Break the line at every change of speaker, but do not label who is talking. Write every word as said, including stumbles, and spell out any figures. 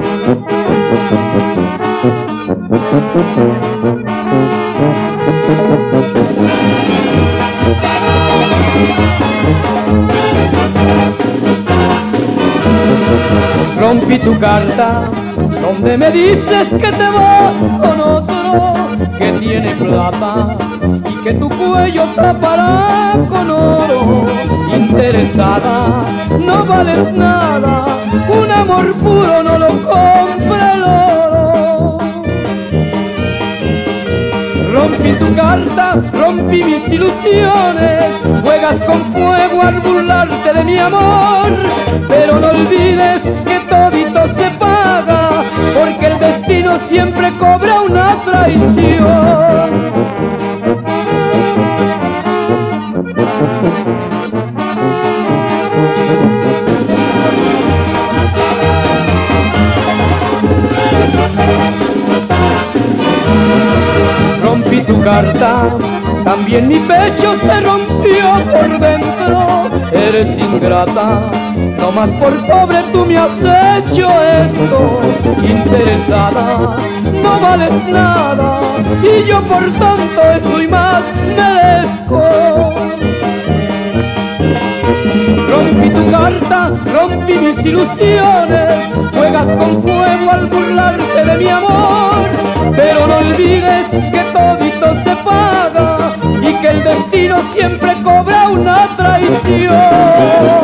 Rompí tu carta donde me dices que te vas con otro que tiene plata y que tu cuello tapará con oro. Interesada, no vales nada, un amor puro no lo compra el oro. Rompí tu carta, rompí mis ilusiones, juegas con fuego al burlarte de mi amor, pero no olvides que todito se paga, porque el destino siempre cobra una traición. Rompí tu carta, también mi pecho se rompió por dentro. Eres ingrata, no más por pobre tú me has hecho esto. Interesada, no vales nada, y yo por tanto eso y más merezco. Rompí tu carta, rompí mis ilusiones, juegas con fuego al burlarte de mi amor, pero no olvides que todito se paga y que el destino siempre cobra una traición.